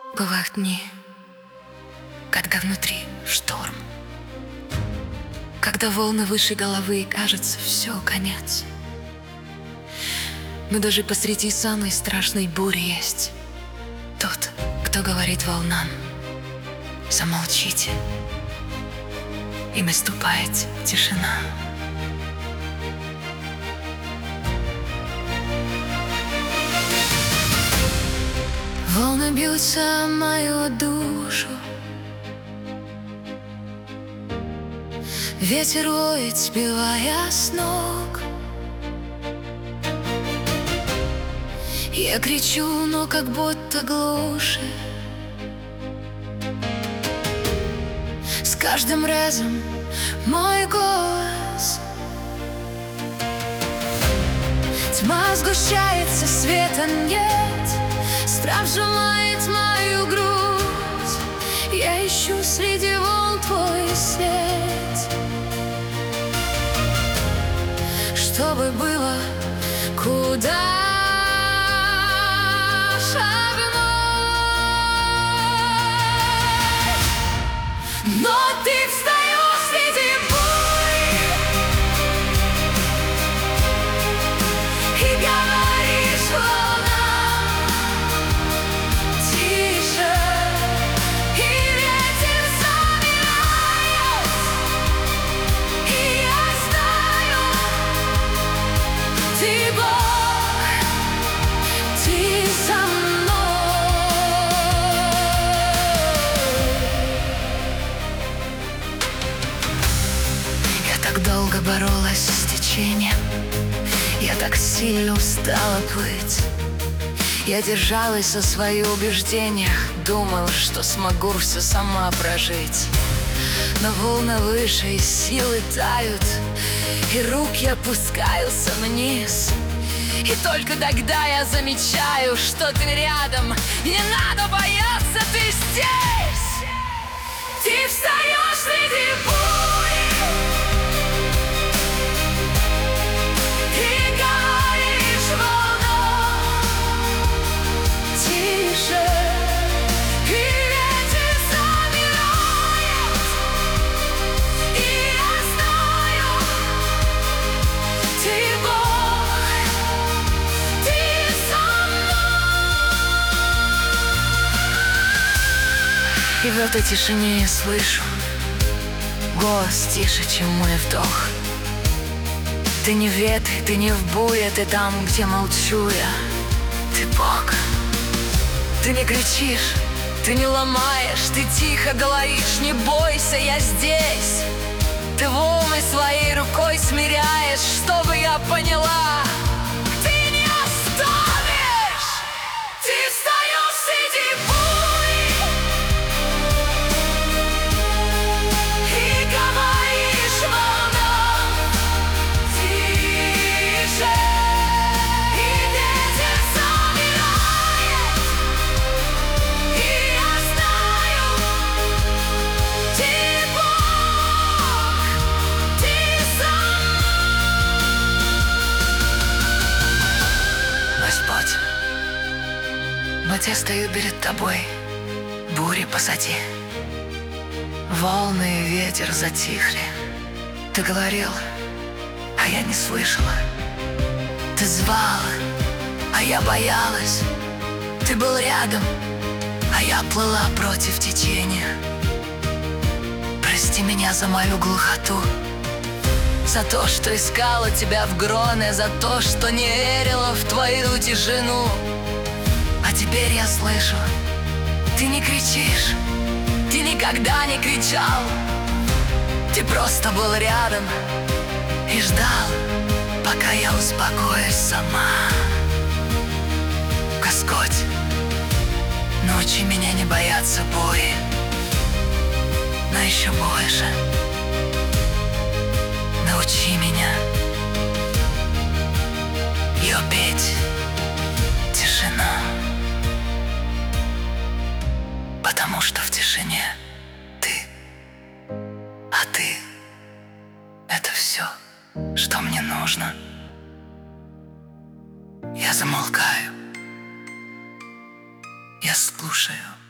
Бывают дни, когда внутри шторм, когда волны выше головы, и кажется, все, конец. Но даже посреди самой страшной бури есть тот, кто говорит волнам: замолчите. И наступает тишина. Волны бьются о мою душу, ветер воет, сбивая с ног. Я кричу, но как будто глуше. С каждым разом мой голос. Тьма сгущается, света нет. Страх сжимает мою грудь. Я ищу среди волн твой свет, чтобы было куда шагнуть. Но ты встаешь среди бури и говоришь волнам: тише. И ветер замирает, и я знаю, ты Бог, ты со мной. Я так долго боролась с течением, я так сильно устала плыть. Я держалась за свои убеждения, думала, что смогу все сама прожить. Но волны выше, и силы тают, и рук я опускаются вниз. И только тогда я замечаю, что ты рядом. Не надо бояться, ты здесь. Ты встаешь среди бури и говоришь волнам: тише. И ветер замирает, и я знаю, ты Бог, ты со мной. И в этой тишине я слышу голос тише, чем мой вдох. Ты не в ветре, ты не в буре, ты там, где молчу я. Ты Бог. Ты не кричишь, ты не ломаешь, ты тихо говоришь: не бойся, я здесь. Ты волны своей рукой смиряешь, чтобы я поняла: ты не оставишь. Ты встаешь среди бури и говоришь волнам: тише. И ветер замирает, и я знаю, ты Бог, ты со мной. Господь, вот я стою перед тобой, бури позади, волны и ветер затихли. Ты говорил, а я не слышала. Ты звал, а я боялась. Ты был рядом, а я плыла против течения. Прости меня за мою глухоту, за то, что искала тебя в гроне, за то, что не верила в твою тишину. А теперь я слышу, ты не кричишь, ты никогда не кричал. Ты просто был рядом и ждал, пока я успокоюсь сама. Господь, научи меня не бояться бури, но еще больше научи меня ее петь тишина. Потому что в тишине ты, а ты — это все, что мне нужно. Я замолкаю, я слушаю.